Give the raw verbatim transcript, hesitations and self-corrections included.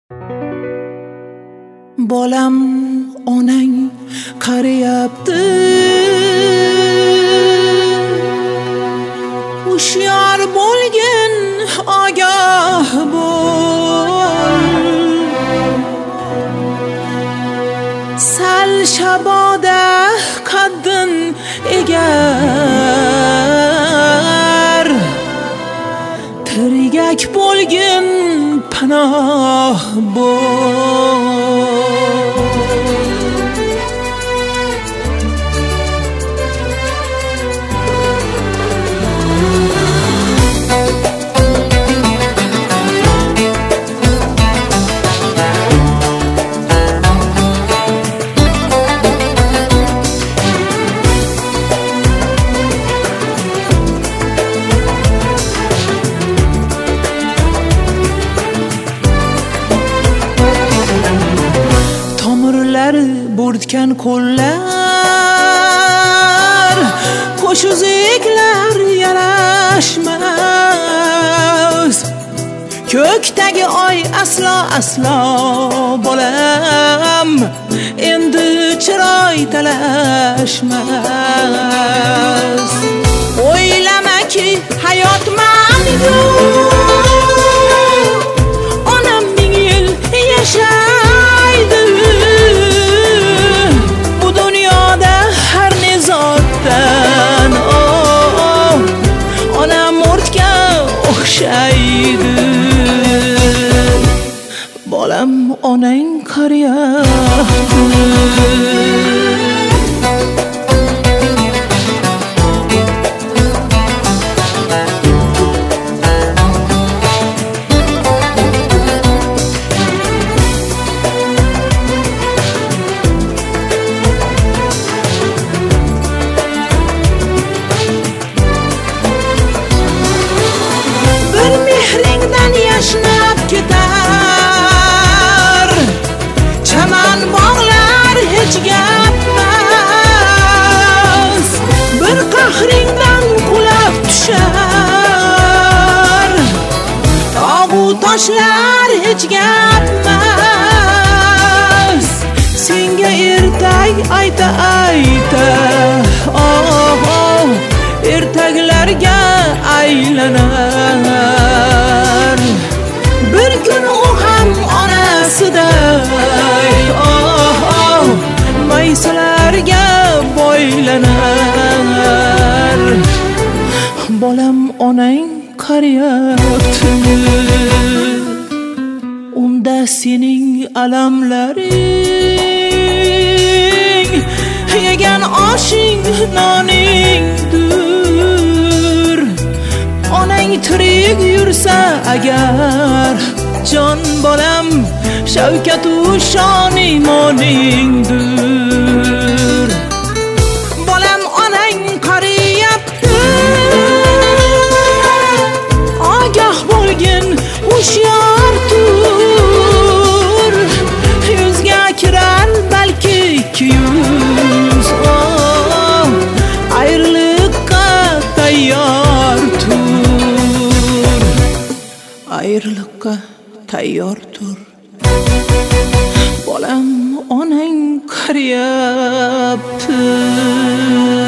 Bolam onang qarayapti, hushyor bo'lgin, ogoh bo'l. Sal shaboda qaddin egar, tirgak bo'lgin, panoh bo'l. Bo'rtgan qo'llar, qo'shuziklar yarashmas. Ko'kdagi oy aslo aslo bolam, endi chiroy talashmas. O'ylamaki hayot mangu, onam ming yil yashaydi. Onam o'rtga o'xshaydi. Bolam onang qarayapti. Yashnab ketar chaman bog'lar, hech gapmas. Bir qahringdan qulab tushar tog'u toshlar, hech gapmas. Senga ertak ayta ayta, oh oh, ertaklarga aylanar. Bir kun u ham onasiday, oh oh, maysalarga boylanar. Bolam onang qarayapti. Unda sening alamlaring, yegan oshing noningdir. Onang tirik yursa agar, jon bolam, shavkatu shon imoningdir. Bolam onang qarayapti, ogoh bo'lgin, hushyor tur. Yuzga kirar balki ikki yuz, oh, ayriliqqa tayyor tur. Ayriliqqa tayyor tur. Bolam onang qarayapti.